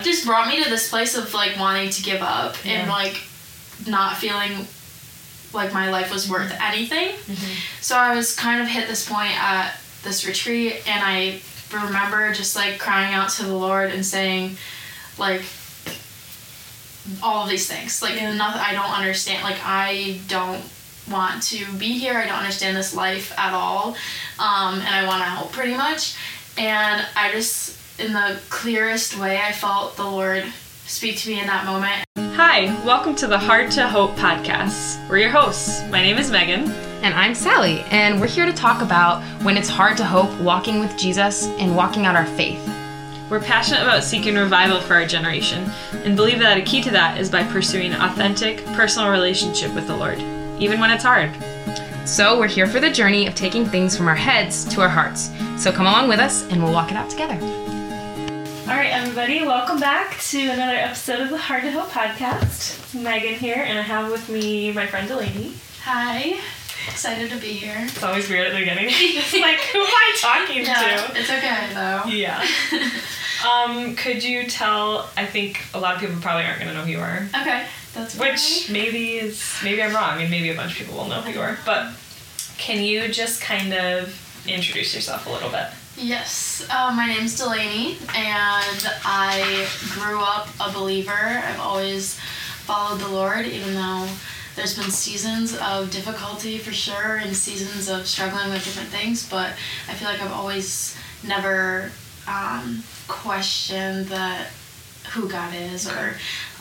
just brought me to this place of like wanting to give up and like not feeling like my life was worth anything. So I was kind of hit this point at this retreat, and I remember just like crying out to the Lord and saying like all of these things, like nothing, I don't understand, like I don't want to be here, I don't understand this life at all, and I want out pretty much. And I just, in the clearest way, I felt the Lord speak to me in that moment. Hi, welcome to the Hard to Hope podcast. We're your hosts. My name is Megan. And I'm Sally, and we're here to talk about when it's hard to hope, walking with Jesus, and walking out our faith. We're passionate about seeking revival for our generation, and believe that a key to that is by pursuing an authentic, personal relationship with the Lord, even when it's hard. So we're here for the journey of taking things from our heads to our hearts. So come along with us, and we'll walk it out together. All right, everybody, welcome back to another episode of the Hard to Hope podcast. It's Megan here, and I have with me my friend Delaney. Hi. Excited to be here. It's always weird at the beginning. It's like, who am I talking to? It's okay, though. Yeah. Could you tell, I think a lot of people probably aren't going to know who you are. Okay, that's fine. Which maybe I'm wrong, and maybe a bunch of people will know who you are. But can you just kind of introduce yourself a little bit? Yes, my name's Delaney, and I grew up a believer. I've always followed the Lord, even though there's been seasons of difficulty for sure, and seasons of struggling with different things, but I feel like I've always never questioned who God is, or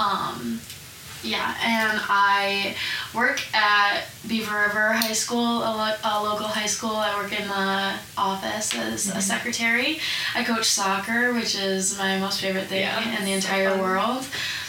and I work at Beaver River High School, a local high school. I work in the office as a secretary. I coach soccer, which is my most favorite thing in the entire world.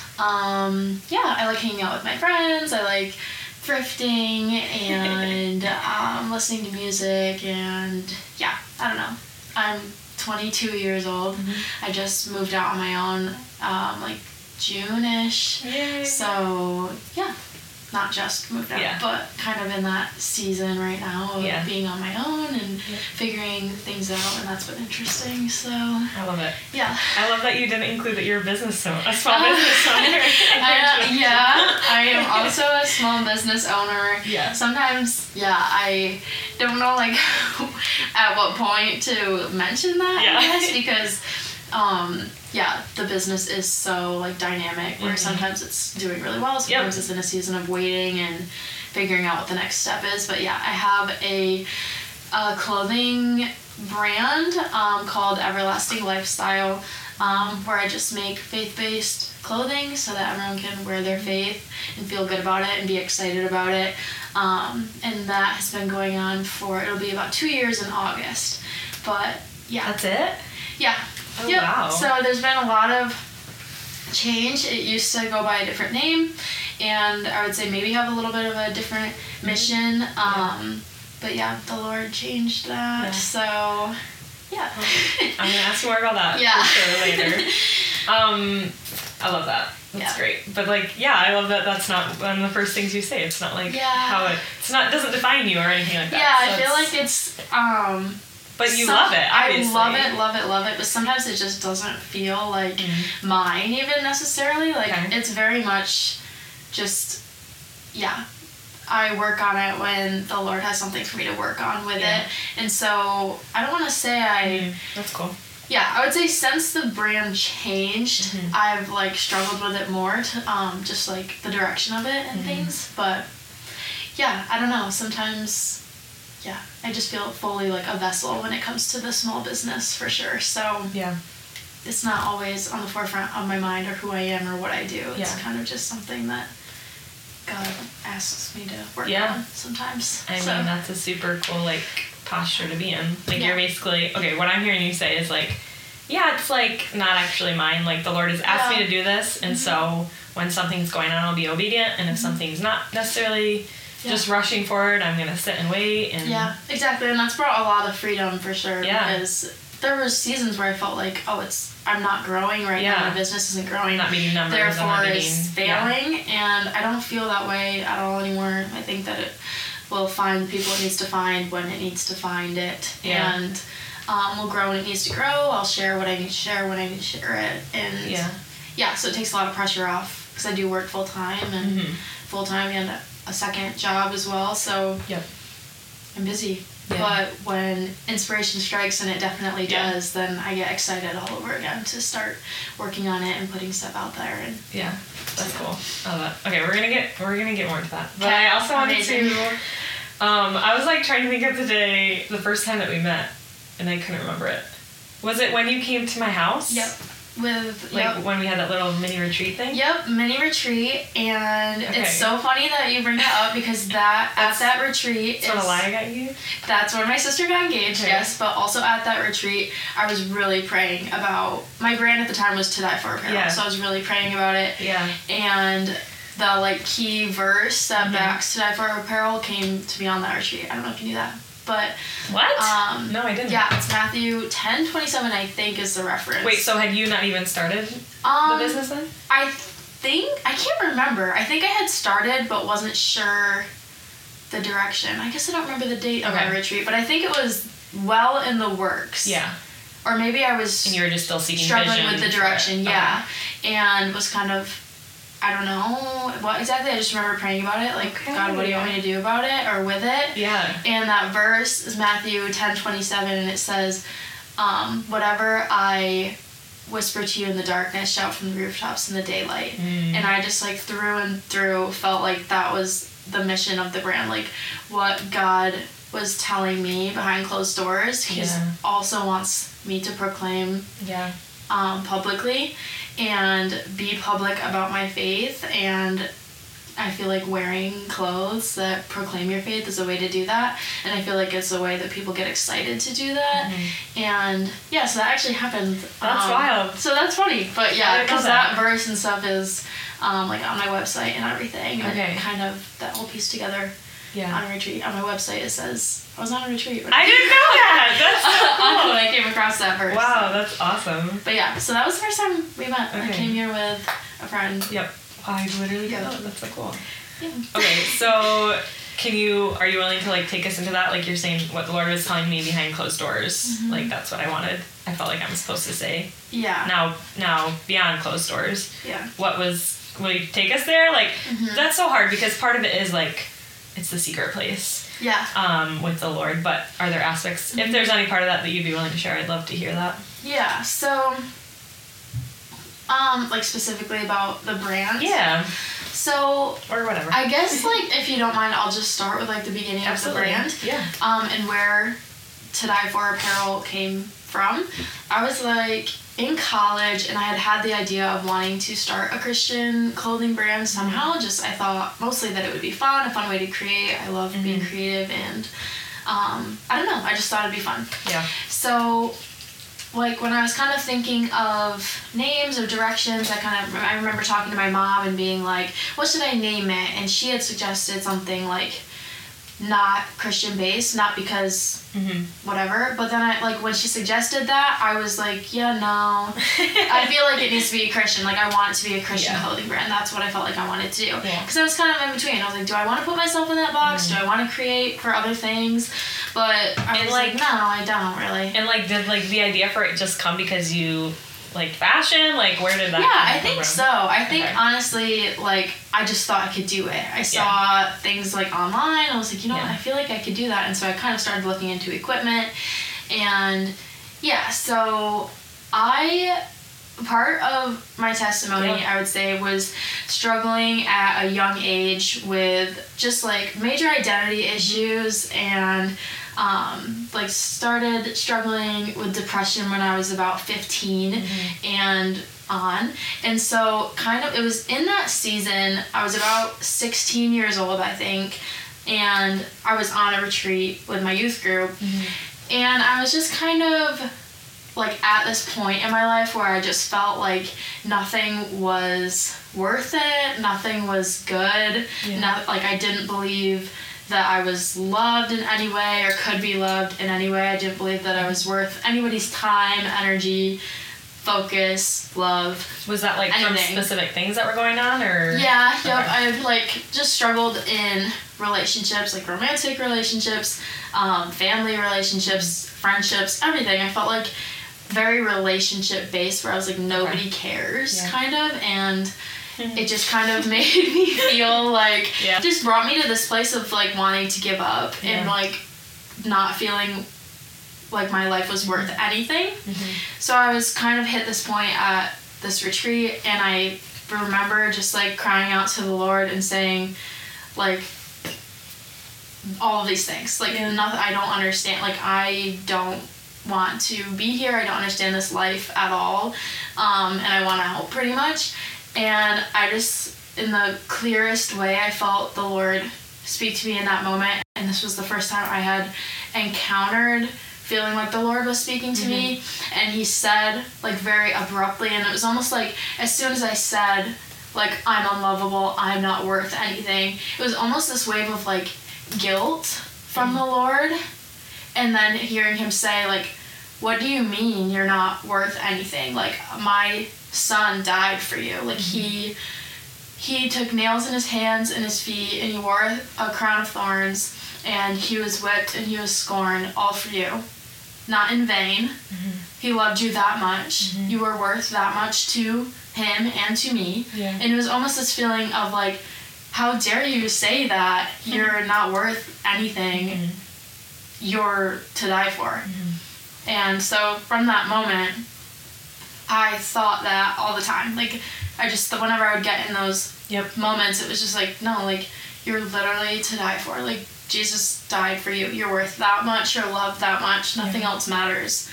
I like hanging out with my friends. I like thrifting and listening to music, and I don't know. I'm 22 years old. I just moved out on my own like June-ish. Yay. So not just moved out, but kind of in that season right now of being on my own and figuring things out, and that's been interesting. So I love it. Yeah. I love that you didn't include that you're a small business owner. I am also a small business owner. Yeah. Sometimes, I don't know like at what point to mention that, I guess, because the business is so like dynamic, where sometimes it's doing really well, sometimes it's in a season of waiting and figuring out what the next step is. But I have a clothing brand called Everlasting Lifestyle, where I just make faith-based clothing so that everyone can wear their faith and feel good about it and be excited about it. And that has been going on it'll be about 2 years in August. But That's it? Yeah. Oh, wow. So there's been a lot of change. It used to go by a different name, and I would say maybe have a little bit of a different mission. But the Lord changed that. So I'm gonna ask you more about that for sure later. I love that. That's great. But I love that that's not one of the first things you say. It's not like how it doesn't define you or anything like that. Yeah, so I feel like it's but you love it, obviously. I love it, but sometimes it just doesn't feel like mine even necessarily. Like, it's very much just, I work on it when the Lord has something for me to work on with it. And so, I don't want to say that's cool. Yeah, I would say since the brand changed, I've, like, struggled with it more, to, just, like, the direction of it and things. But, I don't know, sometimes I just feel fully like a vessel when it comes to the small business, for sure. So it's not always on the forefront of my mind or who I am or what I do. It's kind of just something that God asks me to work on sometimes. I mean, that's a super cool posture to be in. You're basically, what I'm hearing you say is it's not actually mine. The Lord has asked me to do this, and so when something's going on, I'll be obedient, and if something's not necessarily just rushing forward, I'm gonna sit and wait. And exactly, and that's brought a lot of freedom for sure. Because there were seasons where I felt like, I'm not growing right now. My business isn't growing. Not meeting numbers. Therefore, it's failing, and I don't feel that way at all anymore. I think that it will find the people it needs to find when it needs to find it, and will grow when it needs to grow. I'll share what I need to share when I need to share it, and yeah, so it takes a lot of pressure off because I do work full time and a second job as well. So Yep. I'm busy. Yeah. But when inspiration strikes, and it definitely Yeah. does, then I get excited all over again to start working on it and putting stuff out there. And Yeah, that's cool. I love that. Okay, we're gonna get more into that. But Okay, I also wanted amazing. to. I was like trying to think of the first time that we met, and I couldn't remember it. Was it when you came to my house? Yep. With Like when we had that little mini retreat thing? Yep, mini retreat, and Okay. it's so funny that you bring that up because at that retreat That's what a lie I got you? that's where my sister got engaged, Okay. yes, but also at that retreat I was really praying about, my brand at the time was To Die For Apparel, Yeah. so I was really praying about it, Yeah. and the like key verse that Mhm. backs To Die For Apparel came to me on that retreat. I don't know if you knew that, but What? no, I didn't. Yeah, it's Matthew 10:27 I think is the reference. Wait, so had you not even started the business then? I can't remember. I think I had started but wasn't sure the direction. I guess I don't remember the date of my Okay. retreat, but I think it was well in the works. Yeah. Or maybe I was And you were just still seeking struggling vision with the for it. direction, yeah. And was kind of, I don't know what exactly. I just remember praying about it, like, Okay. God, what do you want me to do about it or with it? Yeah. And that verse is Matthew 10:27, and it says, whatever I whisper to you in the darkness, shout from the rooftops in the daylight. And I just like through and through felt like that was the mission of the brand, like what God was telling me behind closed doors. He also wants me to proclaim Yeah. publicly and be public about my faith, and I feel like wearing clothes that proclaim your faith is a way to do that, and I feel like it's a way that people get excited to do that. And yeah, so that actually happened. That's wild. So that's funny, but I yeah, didn't know because that. that verse and stuff is like on my website and everything, and Okay. kind of that whole piece together. Yeah. On a retreat, on my website it says I was on a retreat. I didn't know that. That's so when I cool. came across that verse. Wow, that's awesome. But yeah, so that was the first time we met. I Okay. came here with a friend. Yep. I literally Yeah. didn't know. That's so cool. Yeah. Okay, so are you willing to like take us into that? Like you're saying what the Lord was telling me behind closed doors. Like that's what I wanted. I felt like I'm supposed to say. Yeah. Now beyond closed doors. Yeah. Will you take us there? Like that's so hard because part of it is like it's the secret place. Yeah. With the Lord, but are there aspects if there's any part of that you'd be willing to share, I'd love to hear that. Yeah. So like specifically about the brand. Yeah. So Or whatever. I guess like if you don't mind, I'll just start with like the beginning Absolutely. of the brand. Yeah. And where To Die For Apparel came from. I was like in college and I had the idea of wanting to start a Christian clothing brand somehow. Just I thought mostly that it would be fun, a fun way to create. I love being creative, and I don't know, I just thought it'd be fun. Yeah. So like when I was kind of thinking of names or directions, I remember talking to my mom and being like, what should I name it? And she had suggested something like not Christian based, not because whatever, but then when she suggested that, I was like, yeah, no. I feel like it needs to be a Christian, like I want it to be a Christian clothing brand. That's what I felt like I wanted to do. Because I was kind of in between. I was like, do I want to put myself in that box? Do I want to create for other things? But I was like, no, I don't really. And did the idea for it just come because you like fashion? Like where did that I come think from? so. I think Okay. honestly, I just thought I could do it. I saw things online. I was like, you know what, I feel like I could do that. And so I kind of started looking into equipment. And so part of my testimony, I would say, was struggling at a young age with just major identity issues, and started struggling with depression when I was about 15 and on. And so it was in that season, I was about 16 years old, I think, and I was on a retreat with my youth group. And I was just kind of at this point in my life where I just felt like nothing was worth it, nothing was good, I didn't believe that I was loved in any way or could be loved in any way. I didn't believe that I was worth anybody's time, energy, focus, love. Was that from anything. specific things that were going on, or? Yeah, Okay. I've just struggled in relationships, romantic relationships, family relationships, friendships, everything. I felt like very relationship based, where I was like, nobody cares, kind of, and it just kind of made me feel like, just brought me to this place of like wanting to give up and like not feeling like my life was worth anything. So I was kind of hit this point at this retreat, and I remember just like crying out to the Lord and saying like all of these things, like nothing, I don't understand, like I don't want to be here, I don't understand this life at all, and I want out pretty much. And I just, in the clearest way, I felt the Lord speak to me in that moment, and this was the first time I had encountered feeling like the Lord was speaking to me, and he said, like, very abruptly, and it was almost like, as soon as I said, like, I'm unlovable, I'm not worth anything, it was almost this wave of, like, guilt from the Lord, and then hearing him say, like, what do you mean you're not worth anything? Like, my son died for you. Like, he took nails in his hands and his feet, and he wore a crown of thorns, and he was whipped and he was scorned, all for you. Not in vain. He loved you that much. You were worth that much to him and to me. And it was almost this feeling of like, how dare you say that you're not worth anything, you're to die for. And so from that moment, I thought that all the time. Like, I just, whenever I would get in those moments, it was just like, no, like, you're literally to die for. Like, Jesus died for you. You're worth that much. You're loved that much. Nothing else matters.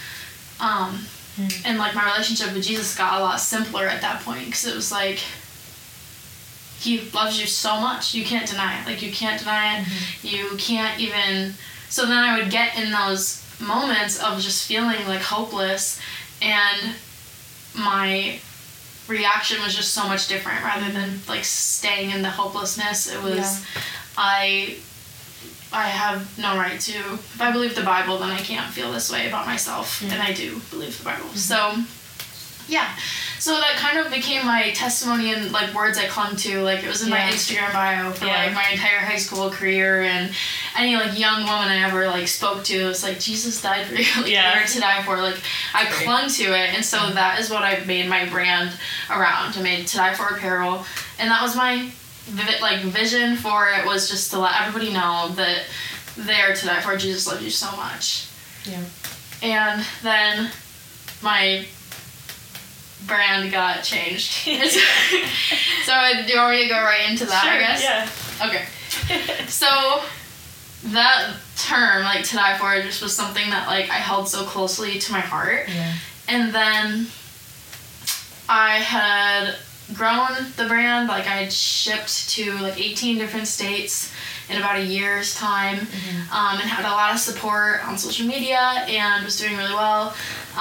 And, like, my relationship with Jesus got a lot simpler at that point, because it was like, he loves you so much. You can't deny it. Like, you can't deny it. You can't even... So then I would get in those moments of just feeling, like, hopeless, and my reaction was just so much different. Rather than, like, staying in the hopelessness, it was... I have no right to... If I believe the Bible, then I can't feel this way about myself. And I do believe the Bible. So, yeah. So that kind of became my testimony and, like, words I clung to. Like, it was in my Instagram bio for, like, my entire high school career. And any, like, young woman I ever, like, spoke to, it was like, Jesus died for you. Like, you're to die for. Like, I clung to it. And so that is what I made my brand around. I made To Die For apparel. And that was my... vision for it, was just to let everybody know that they're to die for. Jesus loves you so much. And then my brand got changed. So do you want me to go right into that? I guess. Okay. So that term, like, to die for, just was something that, like, I held so closely to my heart. And then I had grown the brand. Like, I had shipped to, like, 18 different states in about a year's time, and had a lot of support on social media, and was doing really well.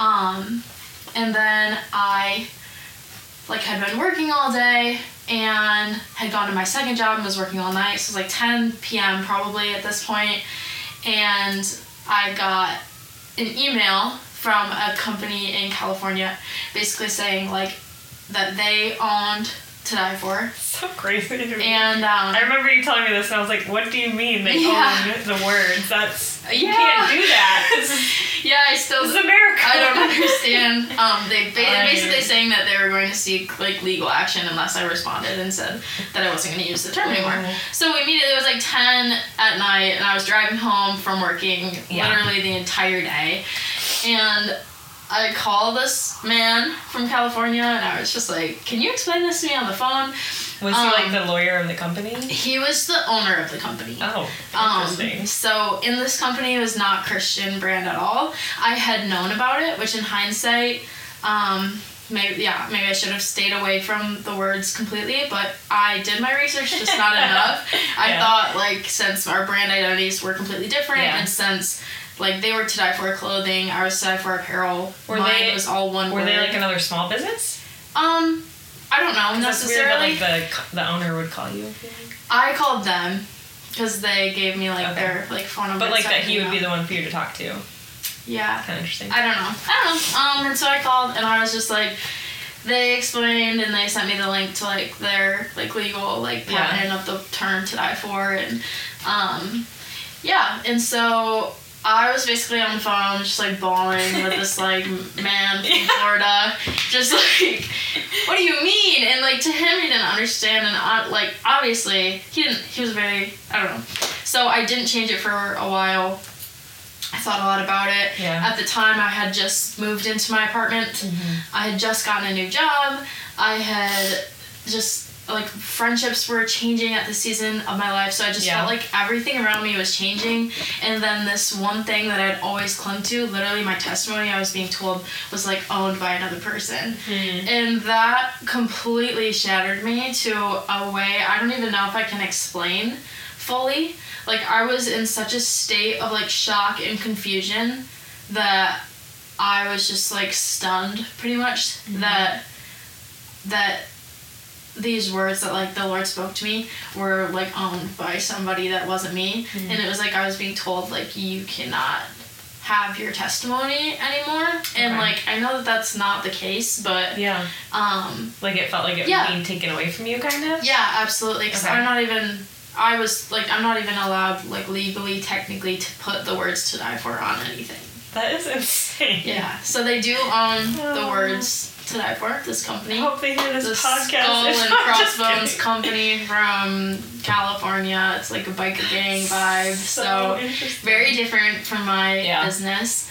And then I, like, had been working all day, and had gone to my second job and was working all night, so it was like 10 p.m. probably at this point, and I got an email from a company in California basically saying, like, that they owned To Die For. So crazy to me. And I remember you telling me this, and I was like, what do you mean they own the words? That's... You can't do that. This is America. I don't understand. They basically saying that they were going to seek, like, legal action unless I responded and said that I wasn't going to use the term anymore. So immediately, it was like 10 at night, and I was driving home from working literally the entire day. And I called this man from California, and I was just like, can you explain this to me on the phone? Was he, like, the lawyer of the company? He was the owner of the company. Oh, interesting. So in this company, it was not Christian brand at all. I had known about it, which in hindsight, maybe I should have stayed away from the words completely, but I did my research, just not enough. I thought, like, since our brand identities were completely different, and since... Like, they were To Die For clothing, I was To Die For apparel. Mine was all one word. Were they, like, another small business? I don't know necessarily. That's weird that, like, the owner would call you. I called them, because they gave me, like, their, like, phone number. But, like, that he would be the one for you to talk to. Yeah. Kind of interesting. I don't know. And so I called, and I was just like, they explained, and they sent me the link to, like, their, like, legal, like, patent of the term To Die For, and, and so... I was basically on the phone just like bawling with this like man from Florida, just like, what do you mean? And like to him, he didn't understand, and like obviously he was very, I don't know. So I didn't change it for a while. I thought a lot about it. Yeah. At the time, I had just moved into my apartment. Mm-hmm. I had just gotten a new job. I had just, like, friendships were changing at the season of my life, so I just felt like everything around me was changing. And then this one thing that I'd always clung to, literally my testimony, I was being told, was, like, owned by another person. Mm-hmm. And that completely shattered me to a way I don't even know if I can explain fully. Like, I was in such a state of, like, shock and confusion that I was just, like, stunned, pretty much, that these words that, like, the Lord spoke to me were, like, owned by somebody that wasn't me. Mm-hmm. And it was, like, I was being told, like, you cannot have your testimony anymore. And, like, I know that that's not the case, but... Yeah. Like, it felt like it was being taken away from you, kind of? Yeah, absolutely. Because I'm not even allowed, like, legally, technically, to put the words to die for on anything. That is insane. Yeah. So they do own the words to die for, this company. I hope they hear this podcast. Skull and Crossbones company from California. It's like a biker gang vibe. So very different from my business.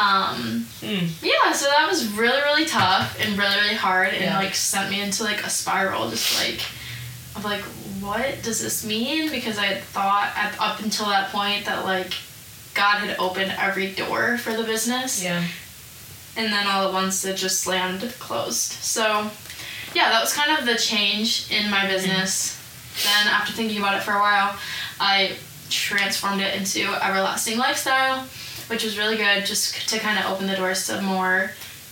Yeah, so that was really, really tough and really, really hard, and like sent me into like a spiral, just like of like, what does this mean? Because I had thought up until that point that like God had opened every door for the business. Yeah. And then all at once it just slammed closed. So yeah, that was kind of the change in my business. Then after thinking about it for a while, I transformed it into Everlasting Lifestyle, which was really good, just to kind of open the doors to more,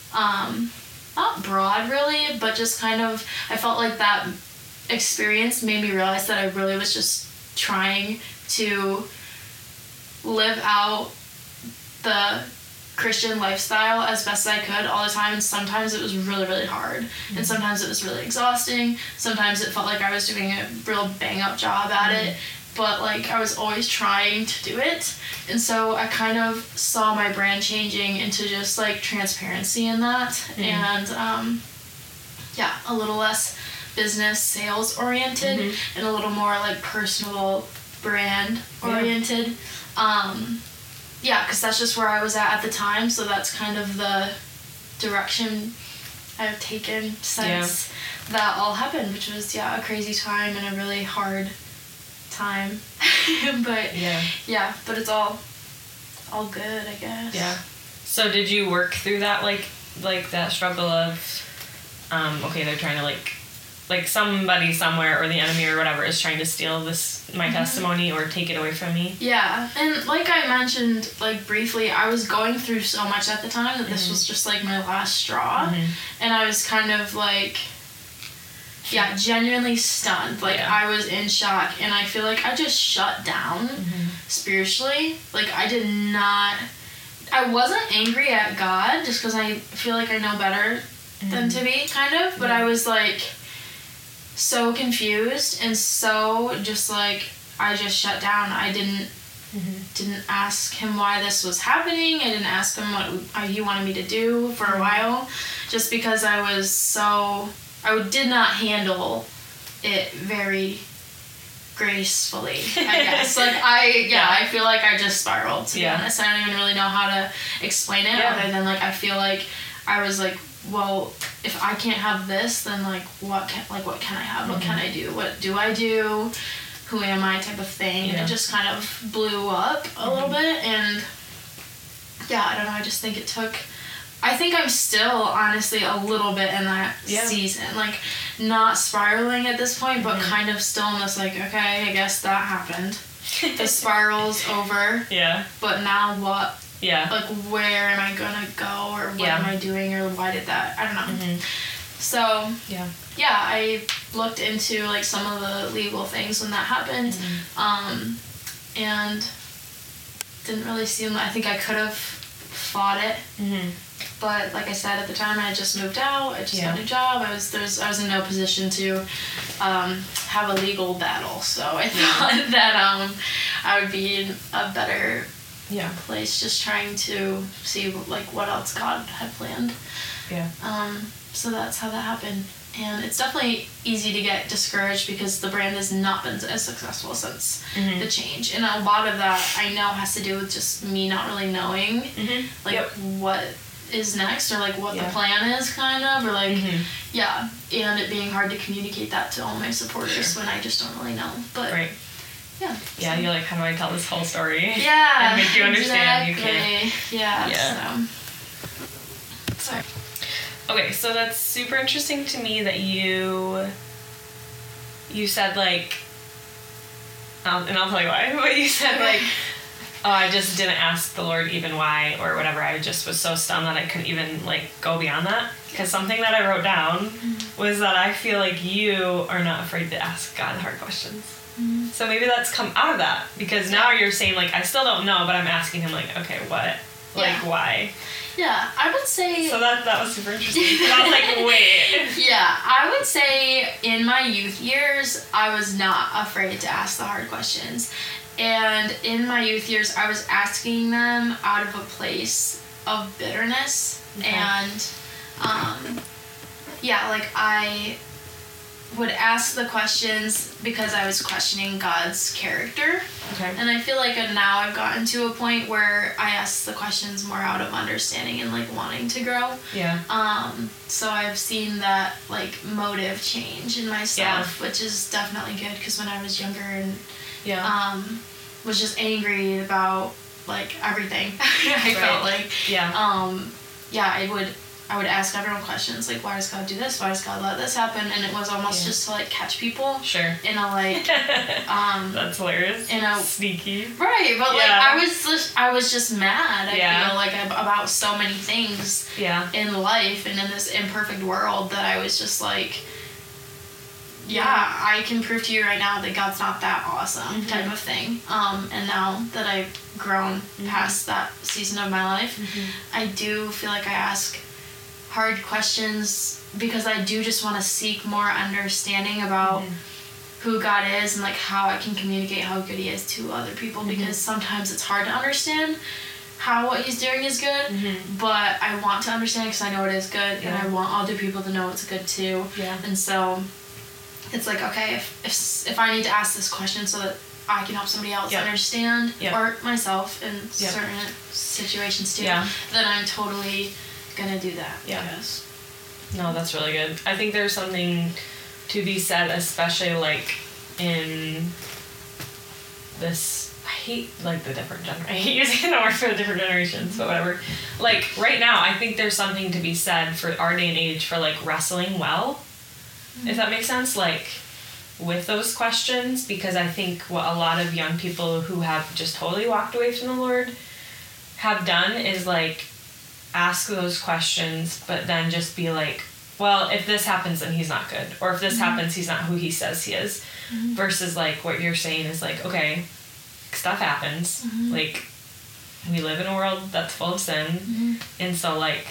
not broad really, but just kind of, I felt like that experience made me realize that I really was just trying to live out the Christian lifestyle as best I could all the time, and sometimes it was really, really hard, and sometimes it was really exhausting. Sometimes it felt like I was doing a real bang-up job at it, but like I was always trying to do it. And so I kind of saw my brand changing into just like transparency in that, and yeah, a little less business sales oriented and a little more like personal brand oriented. Yeah, because that's just where I was at the time, so that's kind of the direction I've taken since that all happened, which was, a crazy time and a really hard time. But, but it's all good, I guess. Yeah. So did you work through that, like that struggle of, okay, they're trying to, like somebody somewhere or the enemy or whatever is trying to steal my testimony or take it away from me. Yeah, and like I mentioned, like briefly, I was going through so much at the time that this was just like my last straw, and I was kind of like, genuinely stunned. Like I was in shock, and I feel like I just shut down spiritually. Like I wasn't angry at God just because I feel like I know better than to be, kind of, but I was like so confused and so just like I just shut down. I didn't ask him why this was happening. I didn't ask him what he wanted me to do for a while, just because I did not handle it very gracefully, I guess. Like I feel like I just spiraled, to be honest. I don't even really know how to explain it other than like I feel like I was like, well, if I can't have this, then what can I have? What can I do? What do I do? Who am I? Type of thing. It just kind of blew up a little bit, and I don't know. I just think it took. I think I'm still honestly a little bit in that season, like not spiraling at this point, but kind of still in this like, okay, I guess that happened. The spiral's over. Yeah. But now what? Yeah. Like, where am I gonna go, or what am I doing, or why did that? I don't know. So, I looked into, like, some of the legal things when that happened, and didn't really seem, I think I could have fought it, but, like I said, at the time, I had just moved out, I just got a new job, I was in no position to have a legal battle, so I thought that I would be in a better place, just trying to see like what else God had planned. Yeah. So that's how that happened. And it's definitely easy to get discouraged because the brand has not been as successful since the change. And a lot of that I know has to do with just me not really knowing what is next, or like what the plan is, kind of, or like and it being hard to communicate that to all my supporters when I just don't really know. But yeah, you're like, how do I tell this whole story? Yeah, and make you understand. Exactly. You can't. Yeah. So. Okay, so that's super interesting to me that you said like, and I'll tell you why, but you said like, oh, I just didn't ask the Lord even why or whatever. I just was so stunned that I couldn't even like go beyond that. Because something that I wrote down was that I feel like you are not afraid to ask God hard questions. So maybe that's come out of that, because now you're saying like, I still don't know, but I'm asking him like, okay, what? Like, why? Yeah, I would say... So that was super interesting. I was like, wait. Yeah, I would say in my youth years, I was not afraid to ask the hard questions. And in my youth years, I was asking them out of a place of bitterness. Okay. And, like, I would ask the questions because I was questioning God's character. Okay. And I feel like now I've gotten to a point where I ask the questions more out of understanding and like wanting to grow. Yeah. So I've seen that like motive change in myself, which is definitely good, because when I was younger and was just angry about like everything, I felt like I would ask everyone questions like, why does God do this? Why does God let this happen? And it was almost just to like catch people. Sure. In a like that's hilarious. In a sneaky. Right, but like I was just mad. I feel like about so many things in life and in this imperfect world that I was just like, I can prove to you right now that God's not that awesome type of thing. And now that I've grown past that season of my life, I do feel like I ask hard questions because I do just want to seek more understanding about who God is and like how I can communicate how good he is to other people, because sometimes it's hard to understand how what he's doing is good, but I want to understand because I know it is good, and I want other people to know it's good too. And so it's like, okay, if I need to ask this question so that I can help somebody else understand, or myself in certain situations too, then I'm totally gonna do that. I guess. No, that's really good. I think there's something to be said, especially like in this, I hate like the different I hate using the word for the different generations, but whatever. Like right now, I think there's something to be said for our day and age for like wrestling well, if that makes sense, like with those questions, because I think what a lot of young people who have just totally walked away from the Lord have done is like ask those questions, but then just be like, well, if this happens, then he's not good. Or if this happens, he's not who he says he is. Versus like what you're saying is like, okay, stuff happens. Like we live in a world that's full of sin. And so like,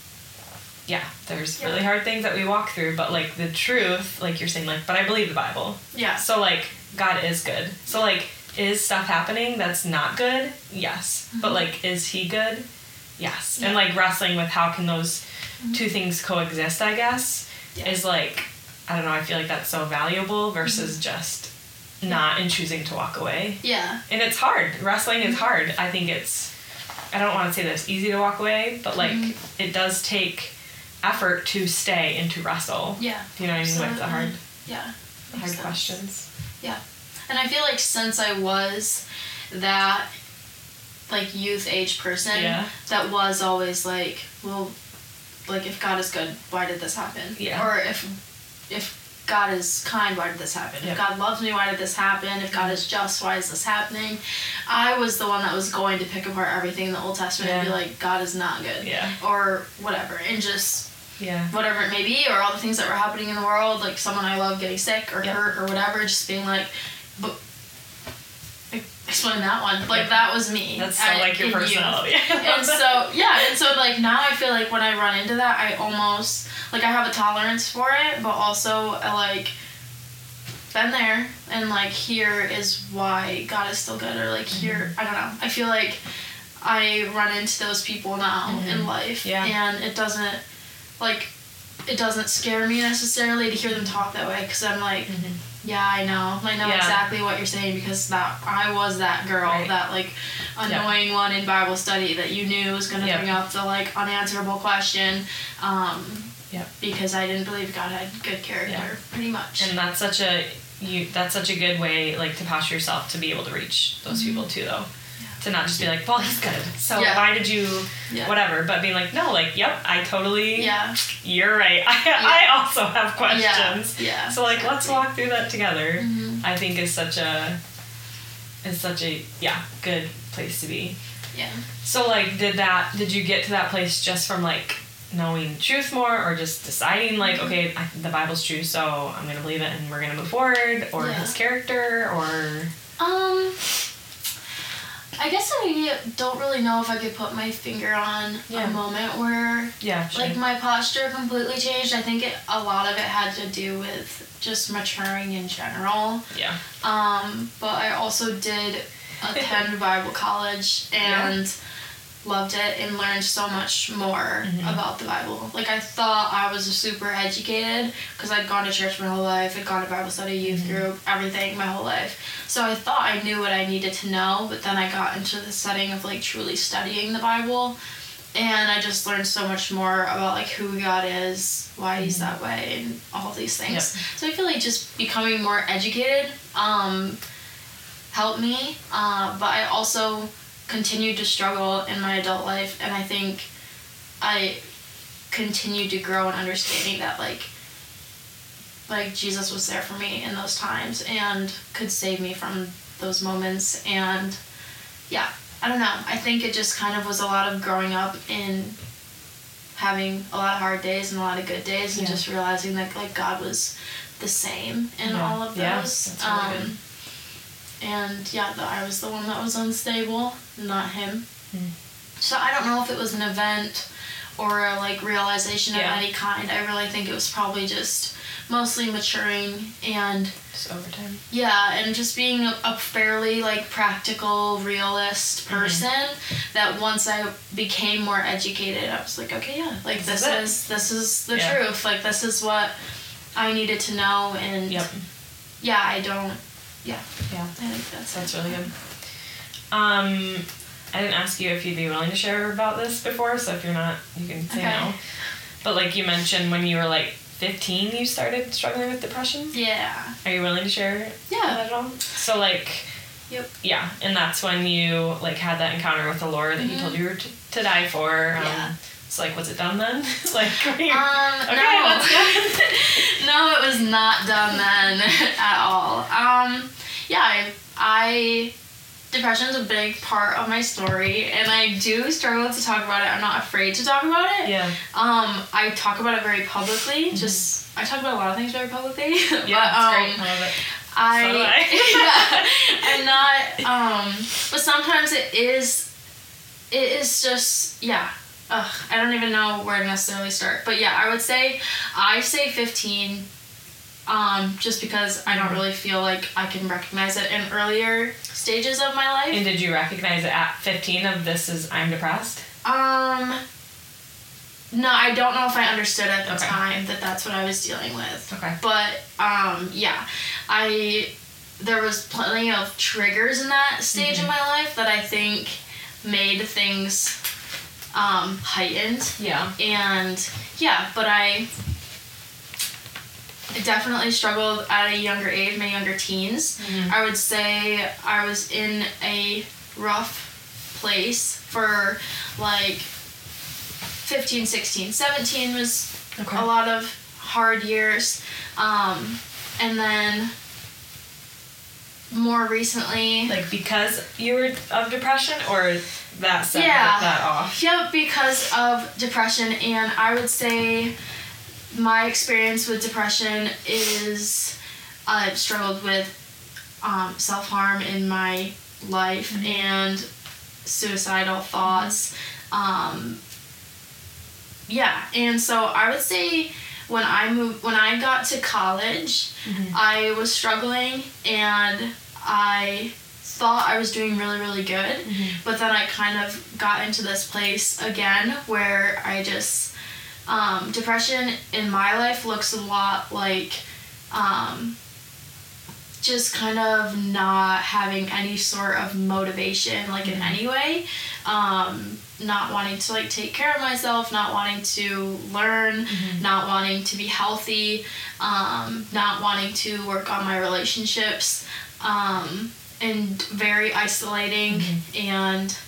there's really hard things that we walk through, but like the truth, like you're saying, like, but I believe the Bible. Yeah. So like God is good. So like, is stuff happening that's not good? Yes. But like, is he good? Yes. And like wrestling with how can those two things coexist, I guess, is like, I don't know, I feel like that's so valuable versus just not and choosing to walk away. Yeah. And it's hard. Wrestling is hard. I think I don't want to say that it's easy to walk away, but like it does take effort to stay and to wrestle. Yeah. You know what I mean? With the hard questions. Yeah. And I feel like since I was that like youth age person that was always like, well, like if God is good, why did this happen? Yeah. Or if God is kind, why did this happen? If God loves me, why did this happen? If God is just, why is this happening? I was the one that was going to pick apart everything in the Old Testament and be like, God is not good. Yeah. Or whatever. And just whatever it may be, or all the things that were happening in the world, like someone I love getting sick or hurt or whatever, just being like, but explain that one. Like, that was me. That's so like your personality. And so like now I feel like when I run into that, I almost, like I have a tolerance for it, but also I like, been there, and like here is why God is still good, or like here, I don't know. I feel like I run into those people now in life. Yeah. And it doesn't scare me necessarily to hear them talk that way, because I'm like, yeah, I know exactly what you're saying, because I was that girl, that like annoying one in Bible study that you knew was going to bring up the like unanswerable question, because I didn't believe God had good character, pretty much. And that's such a good way, like, to posture yourself to be able to reach those people too, though. To not just be like, well, he's good, so why did you whatever, but being like, no, like, yep, I totally, you're right, I also have questions, so like, let's walk through that together. I think is such a good place to be. So like, did you get to that place just from like knowing truth more, or just deciding like, okay, the Bible's true, so I'm gonna believe it and we're gonna move forward, or his character, or I guess I don't really know if I could put my finger on a moment where like my posture completely changed. I think a lot of it had to do with just maturing in general. But I also did attend Bible college and loved it and learned so much more about the Bible. Like, I thought I was super educated because I'd gone to church my whole life, I'd gone to Bible study, youth group, everything my whole life. So I thought I knew what I needed to know, but then I got into the setting of like truly studying the Bible, and I just learned so much more about like who God is, why he's that way, and all these things. So I feel like just becoming more educated helped me, but I also continued to struggle in my adult life, and I think I continued to grow in understanding that like Jesus was there for me in those times and could save me from those moments. And I don't know, I think it just kind of was a lot of growing up in having a lot of hard days and a lot of good days, and just realizing that like God was the same in all of those. That's really good. And that I was the one that was unstable, not him. So I don't know if it was an event or a like realization of any kind. I really think it was probably just mostly maturing and just over time. And just being a fairly like practical, realist person, that once I became more educated, I was like, okay, like this is the truth. Like, this is what I needed to know, and I think that's really good. I didn't ask you if you'd be willing to share about this before, so if you're not, you can say no. But like you mentioned, when you were like 15, you started struggling with depression? Are you willing to share that at all? So like, and that's when you like had that encounter with the Lord that he told you were to die for. So like, was it done then? Like, were you, okay, let's go. No, it was not done then at all. Depression is a big part of my story, and I do struggle to talk about it. I'm not afraid to talk about it. I talk about it very publicly. I talk about a lot of things very publicly. It's great. I love it. I'm not, but sometimes it is just, I don't even know where to necessarily start. But I would say, I say 15, just because I don't really feel like I can recognize it in earlier stages of my life. And did you recognize it at 15 of I'm depressed? No, I don't know if I understood at the time that that's what I was dealing with. But, there was plenty of triggers in that stage of my life that I think made things, heightened. And, but I definitely struggled at a younger age, my younger teens. I would say I was in a rough place for like 15, 16, 17 was a lot of hard years. And then more recently... Like, because you were of depression, or that set that off? Because of depression. And I would say my experience with depression is I've struggled with self-harm in my life and suicidal thoughts. And so I would say when I got to college, I was struggling, and I thought I was doing really, really good, but then I kind of got into this place again where I just, depression in my life looks a lot like, just kind of not having any sort of motivation, like, in any way, not wanting to, like, take care of myself, not wanting to learn, not wanting to be healthy, not wanting to work on my relationships, and very isolating, and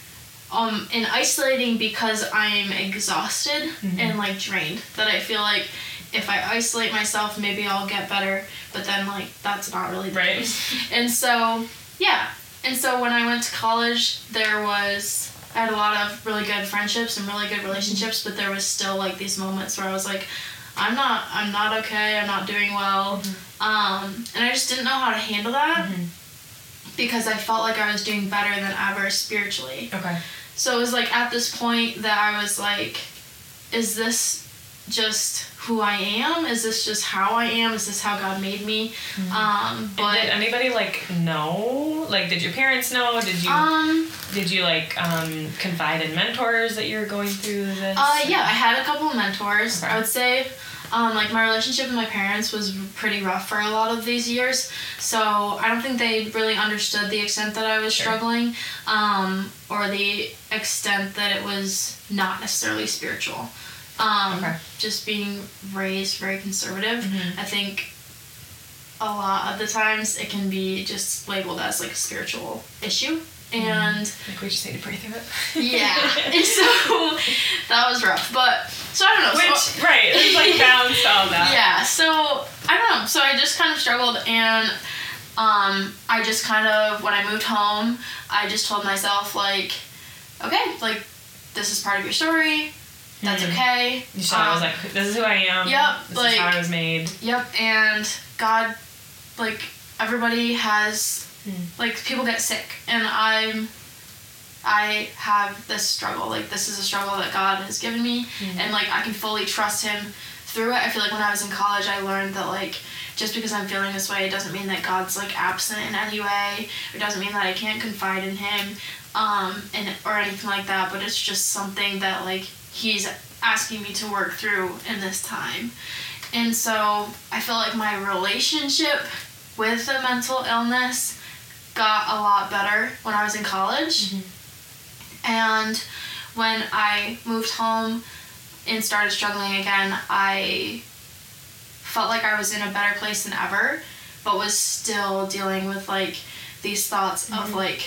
isolating because I'm exhausted and, like, drained, that I feel like if I isolate myself, maybe I'll get better, but then, like, that's not really the case. And so, yeah. And so when I went to college, I had a lot of really good friendships and really good relationships, but there was still, like, these moments where I was like, I'm not okay, I'm not doing well, and I just didn't know how to handle that, because I felt like I was doing better than ever spiritually. Okay. So it was, like, at this point that I was like, is this just who I am? Is this just how I am? Is this how God made me? But did anybody, like, know? Like, did your parents know? Did you like confide in mentors that you were going through this? Yeah, I had a couple of mentors. Okay. I would say, like, my relationship with my parents was pretty rough for a lot of these years, so I don't think they really understood the extent that I was struggling, or the extent that it was not necessarily spiritual. Just being raised very conservative, I think a lot of the times it can be just labeled as, like, a spiritual issue, and like, we just need to pray through it. Yeah. And so that was rough, but so I don't know. It's like balance to all that. Yeah, so I don't know. So I just kind of struggled, and I just kind of, when I moved home, I just told myself, like, okay, like, this is part of your story. That's okay. You saw I was like, this is who I am. Yep. This is how I was made. Yep. And God, like, everybody has, like, people get sick, and I have this struggle. Like, this is a struggle that God has given me, and, like, I can fully trust Him through it. I feel like when I was in college, I learned that, like, just because I'm feeling this way, it doesn't mean that God's, like, absent in any way. It doesn't mean that I can't confide in Him, or anything like that. But it's just something that, like, He's asking me to work through in this time. And so I feel like my relationship with the mental illness got a lot better when I was in college. And when I moved home and started struggling again, I felt like I was in a better place than ever, but was still dealing with, like, these thoughts of, like,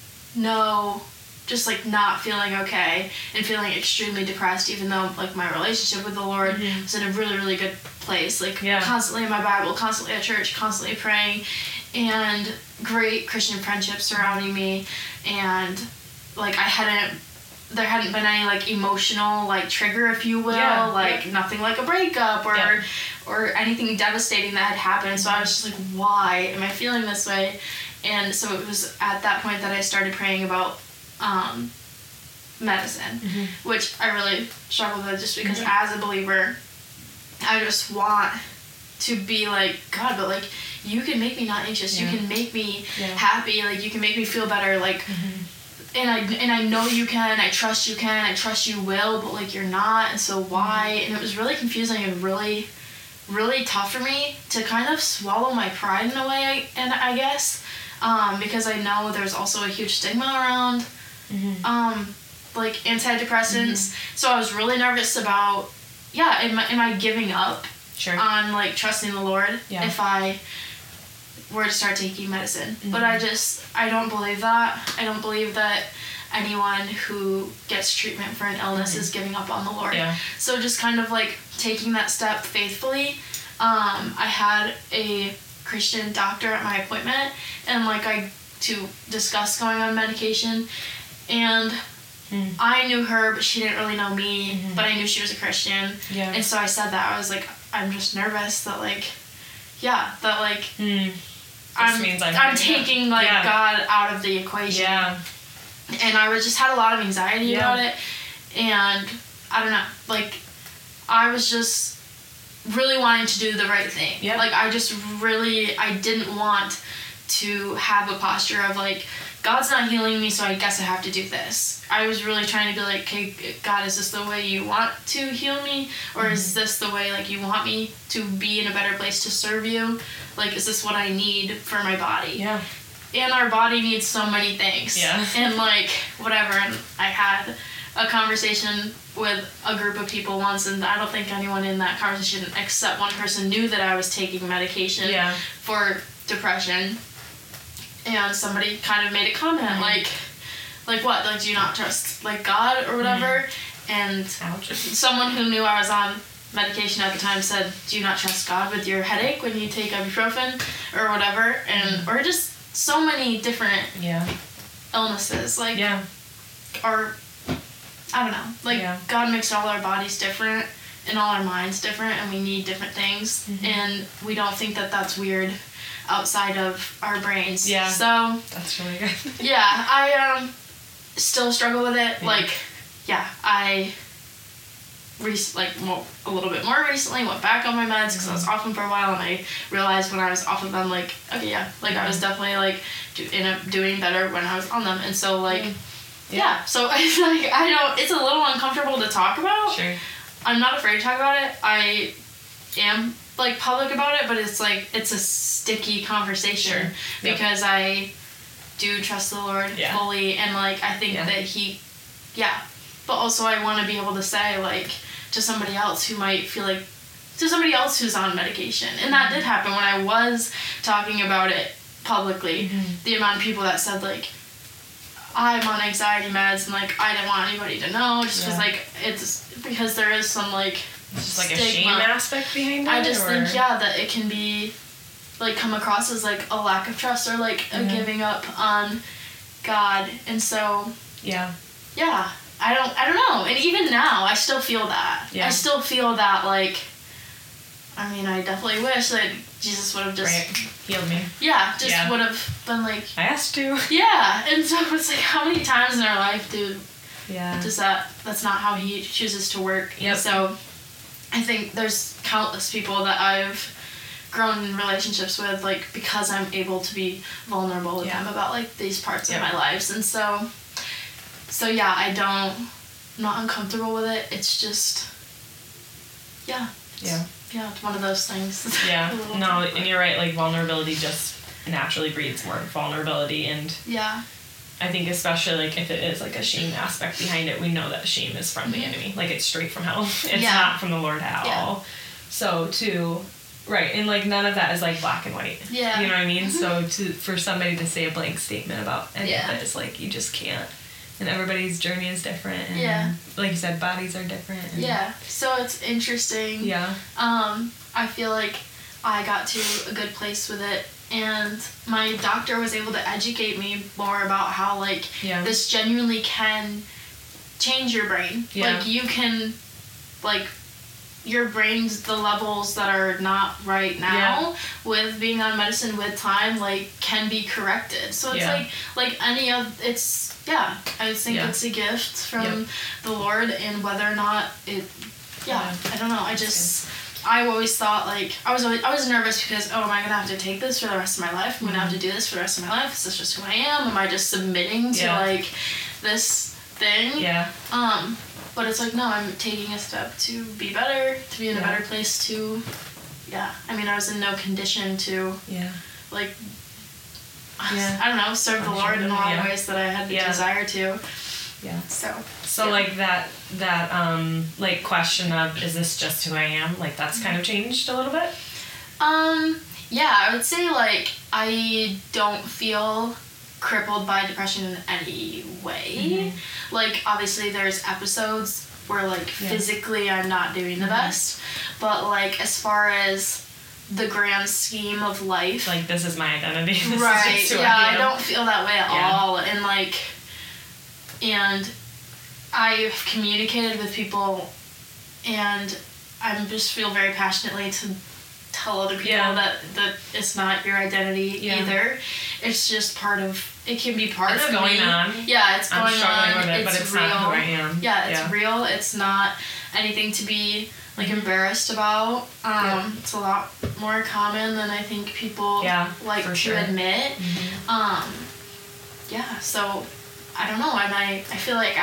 just, like, not feeling okay and feeling extremely depressed, even though, like, my relationship with the Lord was in a really, really good place. Like, constantly in my Bible, constantly at church, constantly praying, and great Christian friendships surrounding me, and, like, there hadn't been any, like, emotional, like, trigger, if you will, nothing like a breakup or anything devastating that had happened. So I was just like, why am I feeling this way? And so it was at that point that I started praying about medicine, which I really struggled with, just because as a believer, I just want to be like, God, but, like, you can make me not anxious, you can make me happy, like, you can make me feel better, like, and I know you can, I trust you will, but, like, you're not, and so why? And it was really confusing and really, really tough for me to kind of swallow my pride in a way, I guess, because I know there's also a huge stigma around like, antidepressants. So I was really nervous about, am I giving up on, like, trusting the Lord if I were to start taking medicine. But I don't believe that. I don't believe that anyone who gets treatment for an illness is giving up on the Lord. So just kind of, like, taking that step faithfully. I had a Christian doctor at my appointment, and, like, to discuss going on medication, and I knew her, but she didn't really know me, but I knew she was a Christian, and so I said that. I was like, I'm just nervous that, like, I'm taking, like, God out of the equation, and I just had a lot of anxiety about it, and I don't know, like, I was just really wanting to do the right thing, like, I didn't want to have a posture of like, God's not healing me, so I guess I have to do this. I was really trying to be like, okay, God, is this the way you want to heal me? Or is this the way, like, you want me to be in a better place to serve you? Like, is this what I need for my body? Yeah. And our body needs so many things. Yeah. And, like, whatever. And I had a conversation with a group of people once, and I don't think anyone in that conversation except one person knew that I was taking medication for depression. And somebody kind of made a comment, like what? Like, do you not trust, like, God or whatever? And someone who knew I was on medication at the time said, do you not trust God with your headache when you take ibuprofen or whatever? And or just so many different illnesses, like, or, I don't know, like, God makes all our bodies different and all our minds different, and we need different things, and we don't think that that's weird outside of our brains. Yeah. So that's really good. Yeah, I still struggle with it. Like, I a little bit more recently went back on my meds because I was off them for a while, and I realized when I was off of them, like, okay, I was definitely like end up doing better when I was on them, and so like so it's like it's a little uncomfortable to talk about. Sure. I'm not afraid to talk about it. I am like public about it, but it's like it's a sticky conversation because I do trust the Lord fully, and like I think that he but also I want to be able to say, like, to somebody else who might feel like, to somebody else who's on medication, and that did happen when I was talking about it publicly, the amount of people that said, like, I'm on anxiety meds, and like I didn't want anybody to know, just because like it's because there is some like just like stigma. A shame aspect behind it. I just think that it can be like come across as like a lack of trust or like a giving up on God, and so I don't know, and even now I still feel that. I still feel that, like, I mean, I definitely wish that Jesus would have just healed me. Would have been like, I asked to. And so it's like, how many times in our life does that's not how he chooses to work. So I think there's countless people that I've grown in relationships with, like, because I'm able to be vulnerable with them about like these parts of my lives, and so I'm not uncomfortable with it. It's just it's one of those things. No, and you're right, like, vulnerability just naturally breeds more vulnerability, and I think especially, like, if it is, like, a shame aspect behind it, we know that shame is from the enemy. Like, it's straight from hell. It's not from the Lord at all. So, and, like, none of that is, like, black and white. You know what I mean? So, for somebody to say a blank statement about any of it is, like, you just can't. And everybody's journey is different. And like you said, bodies are different. And so it's interesting. I feel like I got to a good place with it, and my doctor was able to educate me more about how, like, this genuinely can change your brain. Like, you can, like, your brain's, the levels that are not right now with being on medicine with time, like, can be corrected. So it's like any of, it's, I think it's a gift from the Lord, and whether or not it, I don't know, I always thought, like, I was nervous because, am I gonna have to take this for the rest of my life? I'm gonna have to do this for the rest of my life? Is this just who I am? Am I just submitting to, like, this thing? But it's like, no, I'm taking a step to be better, to be in a better place to, I mean, I was in no condition to, like, I don't know, serve the Lord in a lot of ways that I had the desire to. So like that like question of, is this just who I am? Like, that's kind of changed a little bit? I would say, like, I don't feel crippled by depression in any way. Like, obviously there's episodes where, like, physically I'm not doing the best, but, like, as far as the grand scheme of life, like, this is my identity. This right. Is just who I am. I don't feel that way at all, and, like, and I've communicated with people, and I just feel very passionately to tell other people that it's not your identity either. It's just it can be part of going me. On. Yeah, it's going I'm struggling on. with it, but it's real. not who I am. Yeah, it's real. It's not anything to be, like embarrassed about. It's a lot more common than I think people like to admit. So I don't know, and I feel like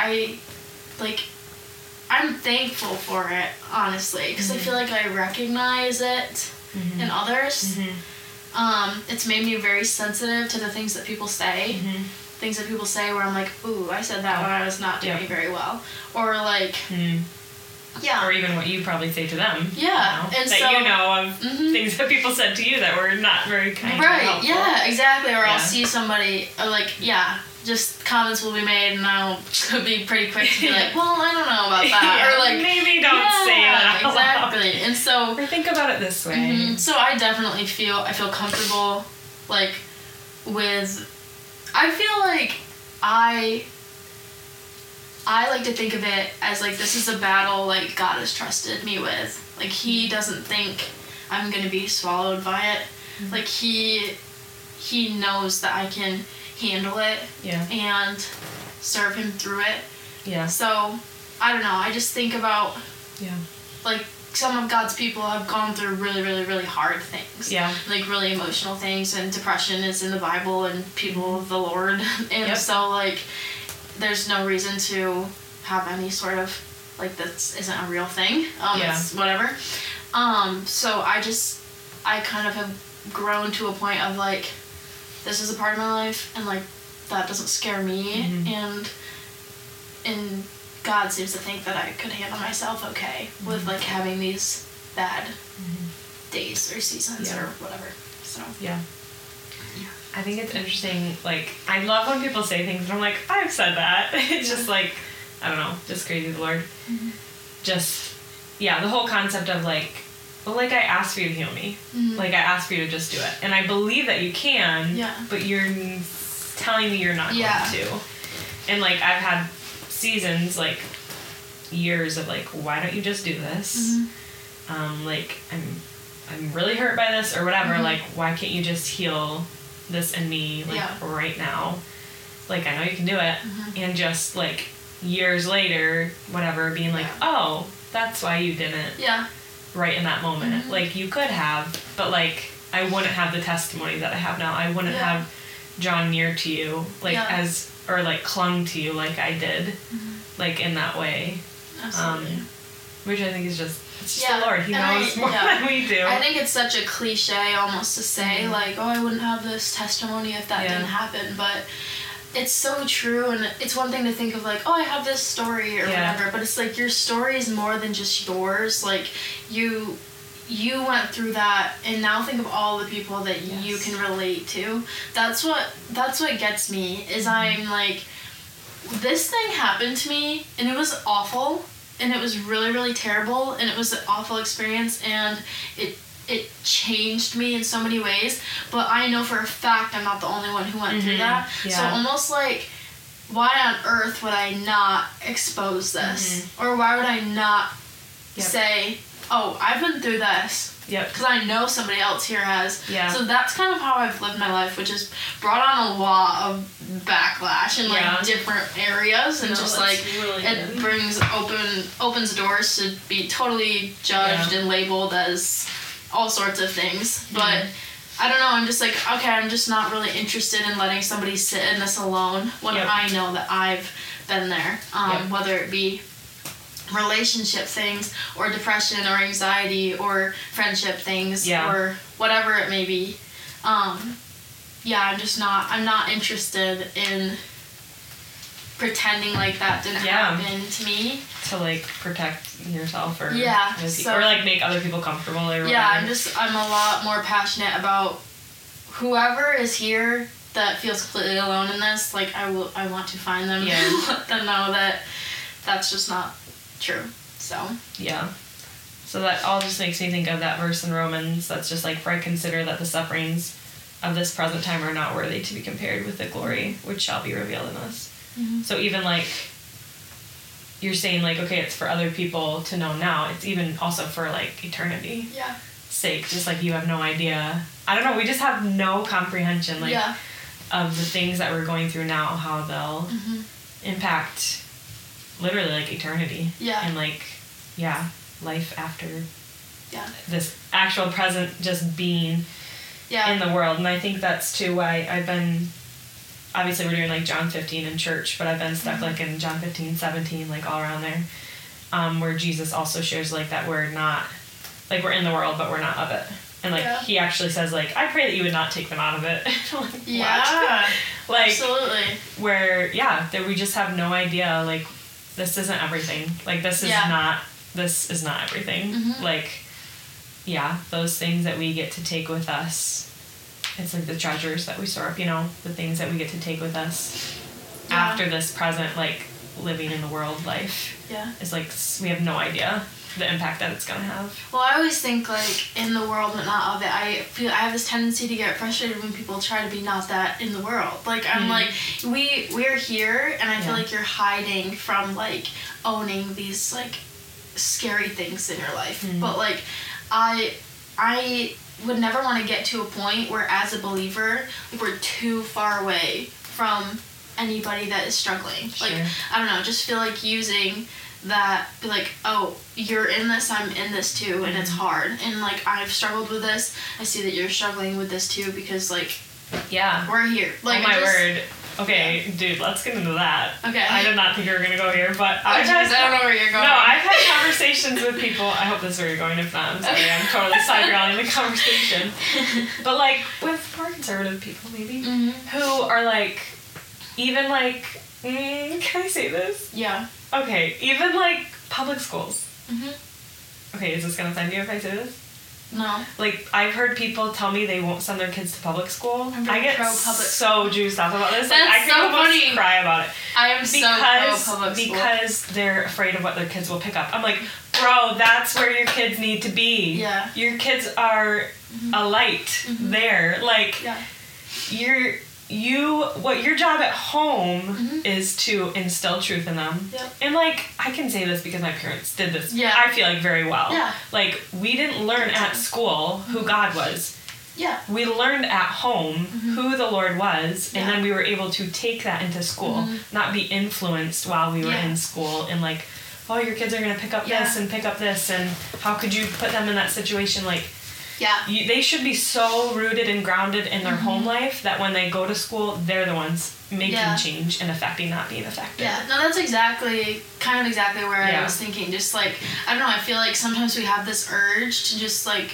I'm thankful for it, honestly, because I feel like I recognize it in others. It's made me very sensitive to the things that people say. Things that people say where I'm like, ooh, I said that when I was not doing very well. Or like, or even what you probably say to them. Yeah. You know, and that you know of things that people said to you that were not very kind or helpful. Yeah, exactly. Or I'll see somebody, just comments will be made and I'll be pretty quick to be like, well, I don't know about that. Or like, maybe don't say that out loud. Exactly. And so, or think about it this way. So I definitely feel comfortable, like, with, I feel like I like to think of it as like, this is a battle like God has trusted me with. Like, he doesn't think I'm gonna be swallowed by it. Like, he knows that I can handle it and serve him through it. So I don't know, I just think about like, some of God's people have gone through really, really, really hard things. Like, really emotional things, and depression is in the Bible, and people of the Lord. And so, like, there's no reason to have any sort of, like, this isn't a real thing. It's whatever. So I kind of have grown to a point of, like, this is a part of my life, and, like, that doesn't scare me. And God seems to think that I could handle myself okay with, like, having these bad days or seasons or whatever. So I think it's interesting. Like, I love when people say things and I'm like, I've said that. It's just like, I don't know, just crazy, the Lord. Just, the whole concept of like, well, like, I asked for you to heal me. Like, I asked for you to just do it. And I believe that you can, but you're telling me you're not going to. And, like, I've had seasons, like, years of, like, why don't you just do this? Like, I'm really hurt by this or whatever. Like, why can't you just heal this in me, like, right now? Like, I know you can do it. And just, like, years later, whatever, being like, oh, that's why you didn't. Right in that moment. Like, you could have, but, like, I wouldn't have the testimony that I have now. I wouldn't have drawn near to you, like, or, like, clung to you like I did, like, in that way. Absolutely. Which I think is just, it's just the Lord. He knows more than we do. I think it's such a cliche almost to say, like, oh, I wouldn't have this testimony if that didn't happen, but it's so true. And it's one thing to think of, like, oh, I have this story or whatever, but it's like, your story is more than just yours. Like, you went through that, and now think of all the people that you can relate to. That's what gets me, is I'm like, this thing happened to me, and it was awful, and it was really, really terrible, and it was an awful experience, and it changed me in so many ways, but I know for a fact I'm not the only one who went through that. So almost like, why on earth would I not expose this? Or why would I not say, oh, I've been through this. Because I know somebody else here has. So that's kind of how I've lived my life, which has brought on a lot of backlash in, like, different areas. And just, like, really it opens doors to be totally judged and labeled as all sorts of things. But I don't know, I'm just like, okay, I'm just not really interested in letting somebody sit in this alone when I know that I've been there. Whether it be relationship things, or depression, or anxiety, or friendship things, or whatever it may be. I'm not interested in pretending like that didn't happen to me. To, like, protect yourself or or, like, make other people comfortable or whatever. I'm a lot more passionate about whoever is here that feels completely alone in this. Like, I want to find them and let them know that that's just not true. So that all just makes me think of that verse in Romans that's just like, for I consider that the sufferings of this present time are not worthy to be compared with the glory which shall be revealed in us. So even, like, you're saying, like, okay, it's for other people to know now, it's even also for, like, eternity sake. Just like, you have no idea, I don't know, we just have no comprehension, like, of the things that we're going through now, how they'll impact literally, like, eternity. And, like, life after Yeah. this actual present just being Yeah. in the world. And I think that's too why I've been, obviously we're doing like John 15 in church, but I've been stuck like in John 15, 17, like all around there, where Jesus also shares like that we're not, like we're in the world, but we're not of it. And like he actually says like, I pray that you would not take them out of it. Like, Yeah. like Absolutely. where that we just have no idea, like this isn't everything. Like this is not everything. Mm-hmm. Like those things that we get to take with us, it's like the treasures that we store up, the things that we get to take with us after this present, like living in the world life. Yeah. It's like we have no idea the impact that it's gonna have. Well, I always think like in the world but not of it. I feel I have this tendency to get frustrated when people try to be not that in the world. Like I'm like we're here, and I feel like you're hiding from like owning these like scary things in your life. But like I would never want to get to a point where as a believer like we're too far away from anybody that is struggling. Like I don't know, just feel like using that, be like, oh, you're in this, I'm in this too, and it's hard, and like I've struggled with this, I see that you're struggling with this too, because like we're here. Like, oh my word. Okay, dude, let's get into that. Okay. I did not think you were gonna go here, but I don't know where you're going. No, I've had conversations with people. I hope this is where you're going. If not, I'm sorry. I'm totally side-railing the conversation. But like with more conservative people, maybe, who are like, even like, can I say this? Yeah. Okay, even like public schools. Mhm. Okay, is this gonna offend you if I say this? No. Like, I've heard people tell me they won't send their kids to public school. I get so juiced up about this. That's like, I could so almost funny. cry about it. I am so pro public school. Because they're afraid of what their kids will pick up. I'm like, bro, that's where your kids need to be. Yeah. Your kids are a light there. Like, what your job at home is to instill truth in them. Yep. And like, I can say this because my parents did this. Yeah. I feel like very well. Yeah. Like, we didn't learn at school who God was. Yeah. We learned at home who the Lord was, and then we were able to take that into school, not be influenced while we were in school, and like, oh, your kids are going to pick up this and pick up this, and how could you put them in that situation? Like, they should be so rooted and grounded in their home life that when they go to school, they're the ones making change and affecting, not being affected. Yeah, no, that's kind of exactly where I was thinking. Just like, I don't know, I feel like sometimes we have this urge to just like,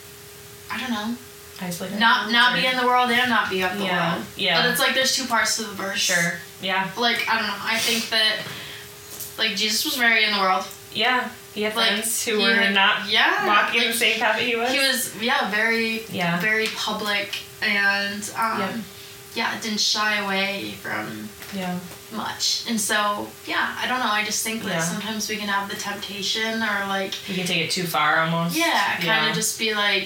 I don't know, isolate, not be in the world and not be of the world. Yeah. But it's like there's two parts to the verse. Sure. Yeah. Like, I don't know, I think that like Jesus was very in the world. Yeah. He had friends who were not walking the same path that he was. He was, very public, and didn't shy away from much. And so, I don't know, I just think that sometimes we can have the temptation, or like... We can take it too far, almost. Yeah, kind of just be like...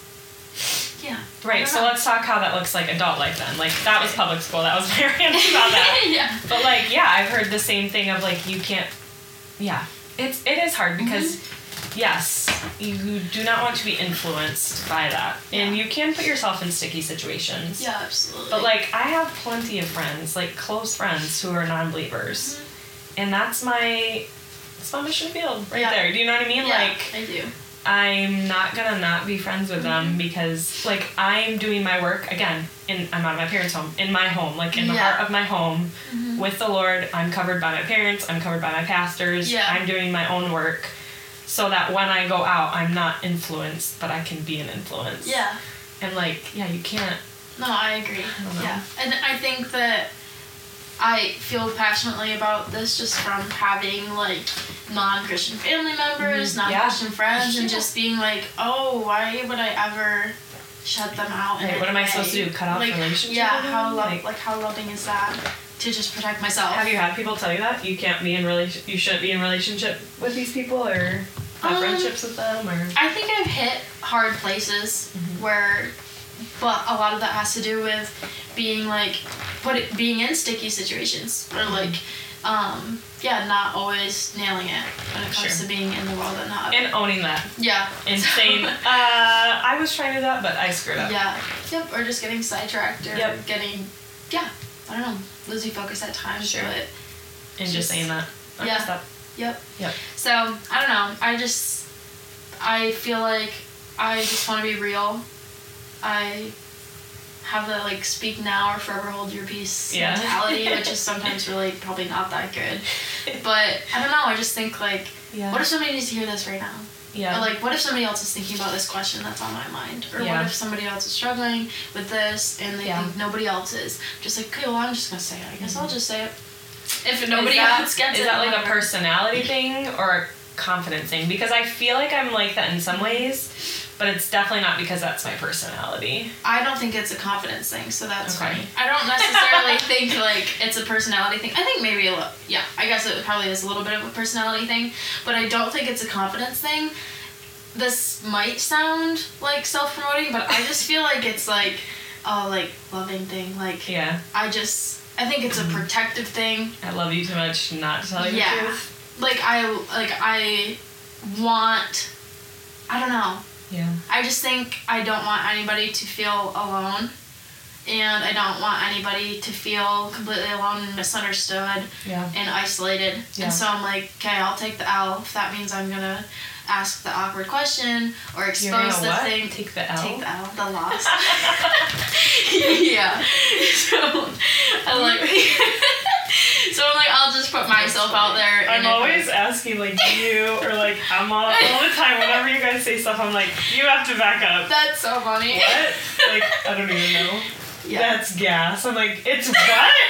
Yeah. Right, so let's talk how that looks like adult life then. Like, that was public school, that was my rant about that. But like, I've heard the same thing of like, you can't... Yeah. It is hard because, yes, you do not want to be influenced by that. And you can put yourself in sticky situations. Yeah, absolutely. But, like, I have plenty of friends, like, close friends who are non-believers. And that's my mission field right there. Do you know what I mean? Yeah, like, I do. I'm not gonna not be friends with them because, like, I'm doing my work, again, I'm out of my parents' home, in my home, like, in the heart of my home, with the Lord. I'm covered by my parents, I'm covered by my pastors, I'm doing my own work, so that when I go out, I'm not influenced, but I can be an influence. Yeah. And, like, you can't... No, I agree. Yeah. And I think that I feel passionately about this just from having, like, non-Christian family members, non-Christian friends, and just being like, oh, why would I ever shut them out? Right, what am I supposed to do? Cut off relationship? Yeah, how loving is that? To just protect myself. Have you had people tell you that you can't be you shouldn't be in relationship with these people, or have friendships with them, or? I think I've hit hard places where, but a lot of that has to do with being like, being in sticky situations, or like, not always nailing it when it comes to being in the world and not. And owning that. Yeah. And saying, I was trying to do that, but I screwed up. Yeah. Yep. Or just getting sidetracked, or getting, I don't know, losing focus at times. Sure. But and just saying that. Yep. So, I don't know. I just I feel like I just want to be real. I have the like speak now or forever hold your peace mentality, which is sometimes really probably not that good. But I don't know, I just think like, what if somebody needs to hear this right now? Yeah. Or like, what if somebody else is thinking about this question that's on my mind? Or what if somebody else is struggling with this and they think nobody else is? Just like, okay, well, I'm just going to say it. I guess I'll just say it. If nobody else gets it. Is that like a personality thing or a confidence thing? Because I feel like I'm like that in some ways, but it's definitely not because that's my personality. I don't think it's a confidence thing, so that's funny. I don't necessarily think like it's a personality thing. I think maybe I guess it probably is a little bit of a personality thing, but I don't think it's a confidence thing. This might sound like self-promoting, but I just feel like it's like like loving thing. Like I think it's a protective thing. I love you too much not to tell you the truth. Like I want, I don't know. Yeah. I just think I don't want anybody to feel alone, and I don't want anybody to feel completely alone and misunderstood and isolated. And so I'm like, okay, I'll take the L if that means I'm gonna ask the awkward question or expose the thing. Take the L? Take the L, the loss. Yeah. So I'm like, I'll just put myself out there. I'm always asking, like, you or like Emma all the time. Whenever you guys say stuff, I'm like, you have to back up. That's so funny. What? Like, I don't even know. Yeah. That's gas. I'm like, it's what?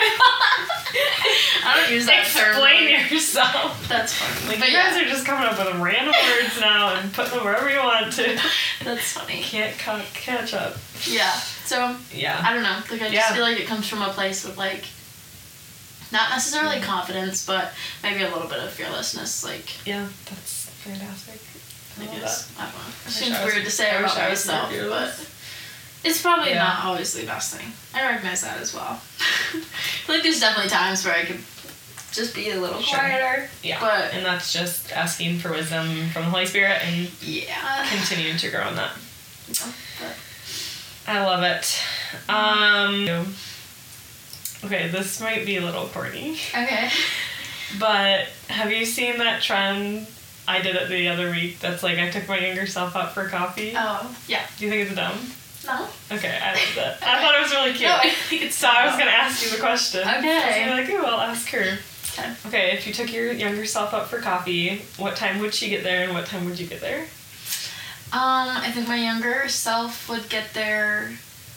I don't use that term. Explain yourself. That's funny. Like, you guys are just coming up with random words now and putting them wherever you want to. That's funny. Can't catch up. Yeah. So, I don't know. Like, I just feel like it comes from a place of, like, not necessarily confidence, but maybe a little bit of fearlessness. Like, that's fantastic. I guess. I don't know. It seems weird to say about myself, but it's probably not always the best thing. I recognize that as well. Like, there's definitely times where I could just be a little quieter. Yeah. But, and that's just asking for wisdom from the Holy Spirit and continuing to grow in that. I love it. Okay, this might be a little corny. Okay. But have you seen that trend? I did it the other week. That's like, I took my younger self out for coffee. Oh, yeah. Do you think it's dumb? No. Okay, I loved it. I thought it was really cute. No, I think it's so I was going to ask you the question. Okay. So I was gonna be like, ooh, I'll ask her. Okay. Okay, if you took your younger self out for coffee, what time would she get there and what time would you get there? I think my younger self would get there,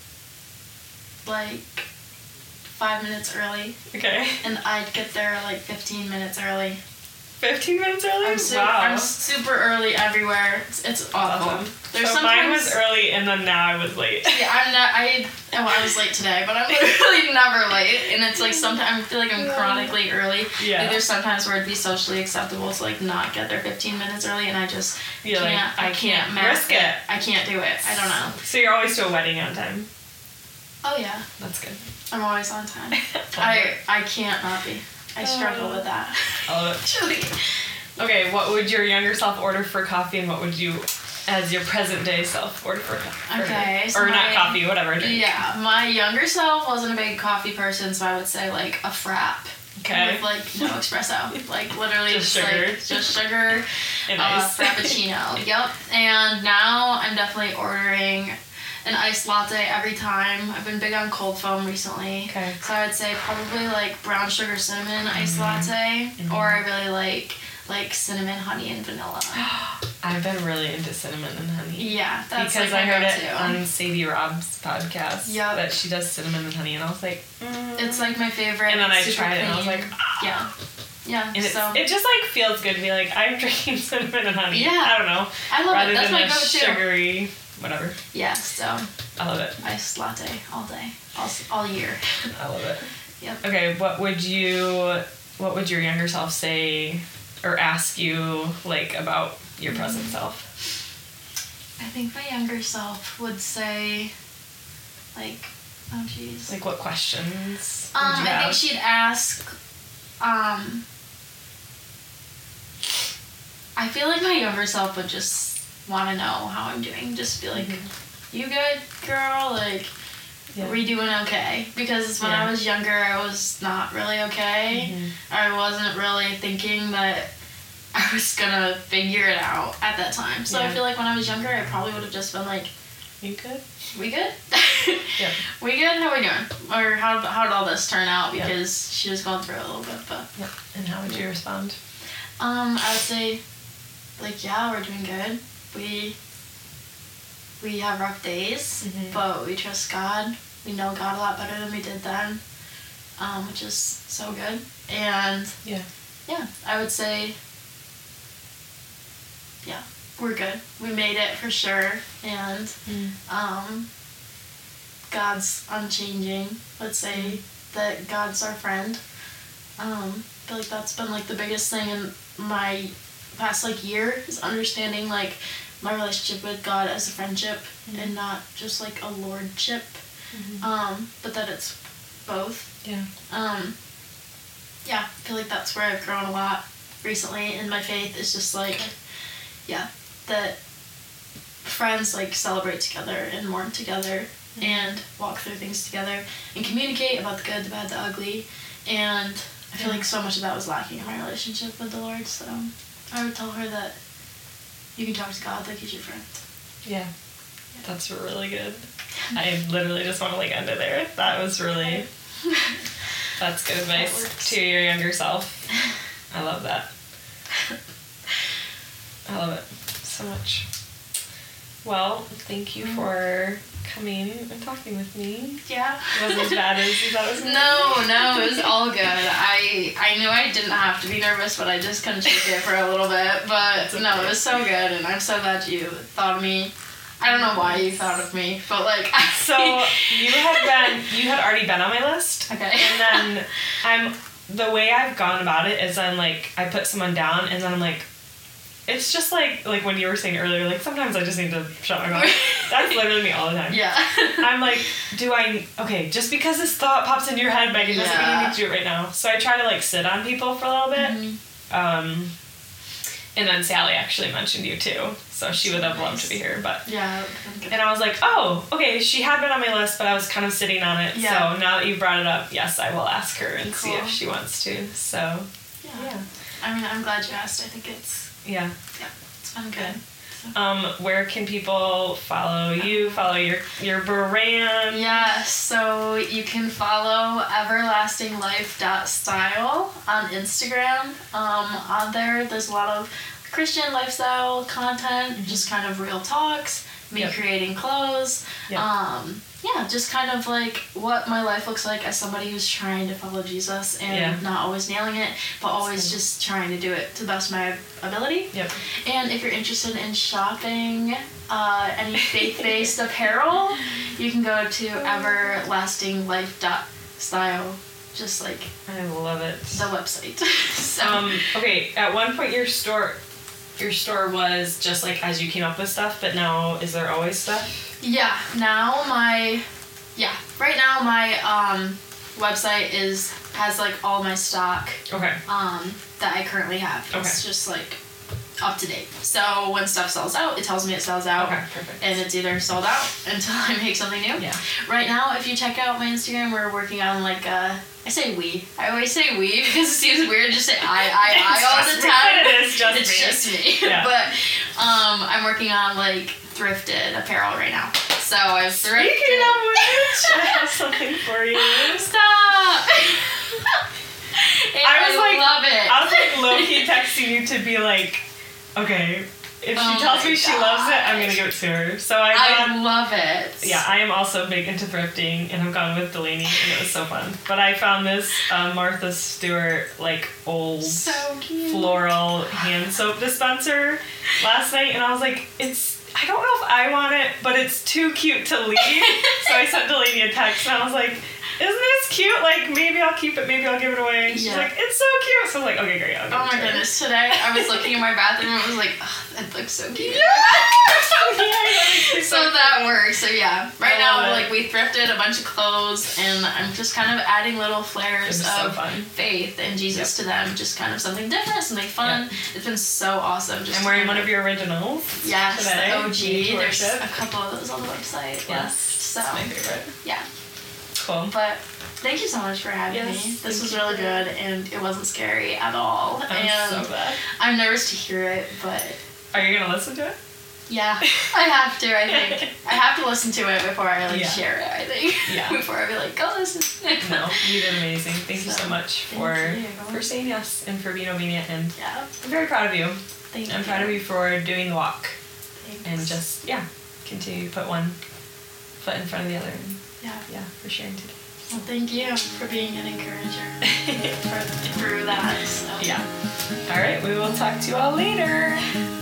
like, 5 minutes early. Okay. And I'd get there, like, 15 minutes early. 15 minutes early? I'm super early everywhere. It's awful. Awesome. So mine was early and then now I was late. Yeah, I was late today, but I'm literally never late. And it's like sometimes I feel like I'm chronically early. Yeah. Like, there's sometimes where it'd be socially acceptable to like not get there 15 minutes early, and I just I can't risk it. I can't do it. I don't know. So you're always to a wedding on time? Oh yeah. That's good. I'm always on time. I can't not be. I struggle with that. I love it. Okay, what would your younger self order for coffee, and what would you, as your present day self, order for coffee? Okay. Or not coffee, whatever. Drink. Yeah, my younger self wasn't a big coffee person, so I would say like a frap. Okay. With like no espresso. Like literally just sugar. Like, just sugar. And ice. Frappuccino. Yep. And now I'm definitely ordering an iced latte every time. I've been big on cold foam recently. Okay. So I would say probably like brown sugar cinnamon iced latte, or I really like cinnamon, honey, and vanilla. I've been really into cinnamon and honey. Yeah, that's because like I heard it go-to. on Sadie Rob's podcast that she does cinnamon and honey, and I was like, it's like my favorite. And then I tried it, and I was like, yeah. And it just like feels good to be like, I'm drinking cinnamon and honey. Yeah. I don't know. I love rather it. That's than my a go-to. Sugary, whatever. Yeah. So. I love it. Iced latte all day, all year. I love it. Yep. Okay, what would your younger self say or ask you like about your present self? I think my younger self would say, like, oh jeez. Like what questions would you I have? think she'd ask, I feel like my younger self would just want to know how I'm doing. Just be like, you good, girl? Like, are we doing okay? Because when I was younger, I was not really okay. I wasn't really thinking that I was gonna figure it out at that time. So I feel like when I was younger, I probably would have just been like, "You good? We good? Yep. We good? How we doing? Or how did all this turn out?" Because she was going through it a little bit, but. Yep. And how would you respond? I would say, like, yeah, we're doing good. We have rough days, but we trust God. We know God a lot better than we did then, which is so good. And yeah, I would say, yeah, we're good. We made it for sure, and God's unchanging. Let's say that God's our friend. I feel like that's been like the biggest thing in my past like year is understanding like my relationship with God as a friendship and not just like a lordship, but that it's both. Yeah. I feel like that's where I've grown a lot recently in my faith. Is just like, that friends like celebrate together and mourn together and walk through things together and communicate about the good, the bad, the ugly, and I feel like so much of that was lacking in my relationship with the Lord. So I would tell her that you can talk to God like he's your friend. Yeah. That's really good. I literally just want to like end it there. That was really, that's good advice to your younger self. I love that. I love it so much. Well, thank you for coming and talking with me. Yeah. It wasn't as bad as you thought it was going to be. No, it was all good. I knew I didn't have to be nervous, but I just couldn't shake it for a little bit. But no, it was so good, and I'm so glad you thought of me. I don't know why you thought of me, but like. So you had already been on my list. Okay. And then the way I've gone about it is I'm like, I put someone down, and then I'm like, it's just like when you were saying earlier, like sometimes I just need to shut my mouth. That's literally me all the time. Yeah. I'm like, okay, just because this thought pops into your head, Megan, doesn't mean you need to do it right now. So I try to like sit on people for a little bit. And then Sally actually mentioned you too. So she would have loved to be here, but. Yeah. And I was like, oh, okay, she had been on my list, but I was kind of sitting on it. Yeah. So now that you've brought it up, yes, I will ask her and see if she wants to. So. Yeah. I mean, I'm glad you asked. I think it's. Yeah, it's been good. So. Where can people follow you, follow your brand? Yeah, so you can follow everlastinglife.style on Instagram. On there's a lot of Christian lifestyle content, just kind of real talks, me creating clothes. Just kind of like what my life looks like as somebody who's trying to follow Jesus and not always nailing it, but always just trying to do it to the best of my ability. Yep. And if you're interested in shopping any faith-based apparel, you can go to everlastinglife.style. Just like I love it. The website. So. Okay, at one point your store was just like as you came up with stuff, but now is there always stuff? Yeah, right now my website has like all my stock. Okay. That I currently have. It's just like up to date. So when stuff sells out, it tells me it sells out. Okay, perfect. And it's either sold out until I make something new. Yeah. Right now, if you check out my Instagram, we're working on like I say we. I always say we because it seems weird to just say I all the time. It's just me. Yeah. But I'm working on like thrifted apparel right now. So I've thrifted. Speaking of which, I have something for you. Stop. I love it. I was like low-key texting you to be like, okay, if she tells me she loves it, I'm gonna give it to her. So I love it. Yeah, I am also big into thrifting, and I've gone with Delaney, and it was so fun. But I found this Martha Stewart like old floral hand soap dispenser last night, and I was like, I don't know if I want it, but it's too cute to leave. So I sent Delaney a text, and I was like, isn't this cute? Like, maybe I'll keep it, maybe I'll give it away. And she's like, it's so cute. So I was like, okay, great. I'll give it to her. Goodness. Today, I was looking in my bathroom and I was like, oh, that looks so cute. Yeah! So that works. So yeah, right now, like, we thrifted a bunch of clothes and I'm just kind of adding little flares of faith and Jesus to them. Just kind of something different, something fun. Yep. It's been so awesome. I'm wearing one of your originals. Yes, today. The OG. There's a couple of those on the website. Yes. So, that's my favorite. Yeah. Cool. But Thank you so much for having Yes, me. This thank was you really for- good, and it wasn't scary at all. I'm and so glad. I'm nervous to hear it, but Are you gonna listen to it? yeah, I have to. I think I have to listen to it before I Yeah. share it. I think Yeah. before I be like, go listen. No, you did amazing. Thank you so much thank for you. saying yes and for being obedient. And Yeah. I'm very proud of you. Thank I'm you. proud of you for doing the walk Thanks. and just continue to put one foot in front of the other. And Yeah. for sharing today. Well, thank you for being an encourager through that. So. Yeah. All right, we will talk to you all later.